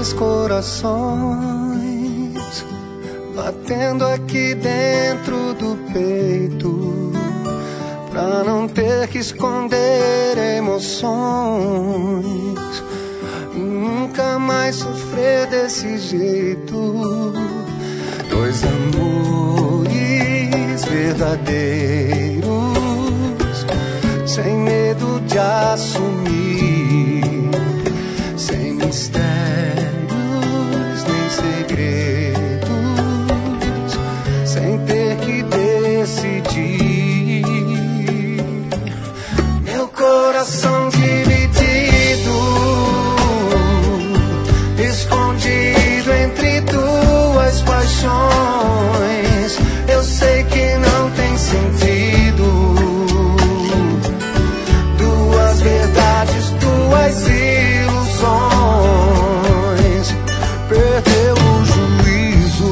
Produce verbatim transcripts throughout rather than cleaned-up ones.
dois corações batendo aqui dentro do peito, pra não ter que esconder emoções, nunca mais sofrer desse jeito. Dois amores verdadeiros, sem medo de assumir, sem mistérios nem segredos, sem ter que decidir. Meu coração dividido, escondido entre duas paixões. Eu sei que não tem sentido, duas verdades, duas ilusões. Perdeu o juízo,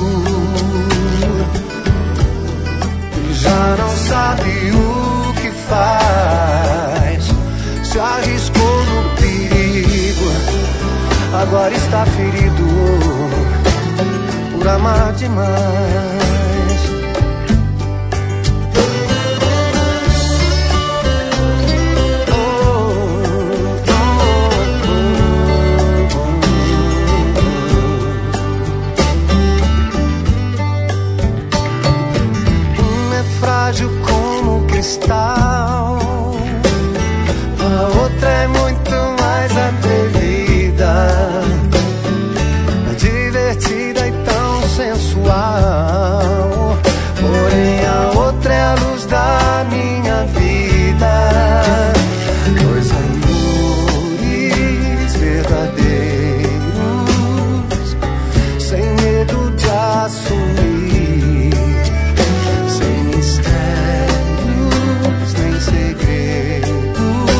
já não sabe o que faz, se arriscou no perigo, agora está ferido por amar demais. Como cristal, a outra é muito mais atrevida, divertida e tão sensual. Porém a outra é a luz da minha vida. Dois amores verdadeiros, sem medo de assumir, sem mistérios nem segredos,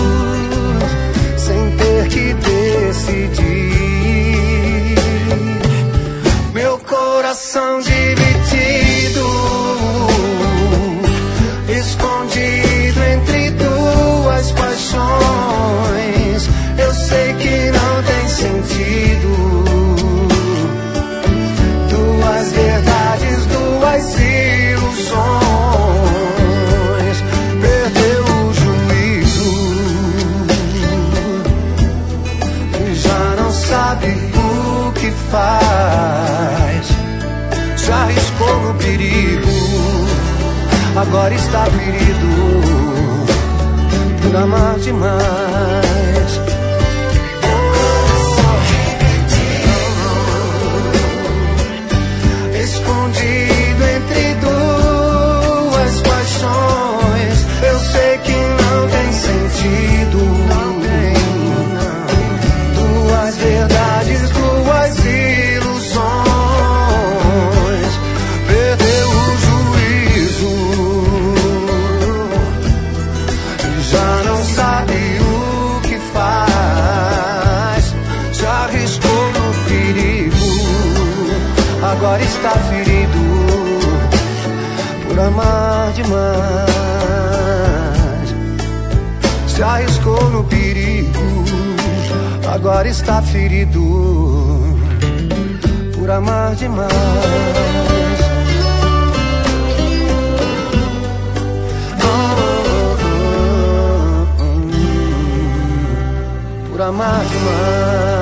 sem ter que decidir. Meu coração dividido, escondido entre duas paixões. Eu sei que não tem sentido, duas verdades, duas ilusões. Perdeu o juízo, já não sabe o que faz, se arriscou no perigo, agora está ferido por amar demais. Escondido entre duas paixões, eu sei que não tem sentido, não tem, não. Duas verdades, duas ilusões. Perdeu o juízo, já não sabe o que faz, se arriscou no perigo, agora está ferido por amar demais. Se arriscou no perigo, agora está ferido por amar demais. Oh, oh, oh, oh, por amar demais.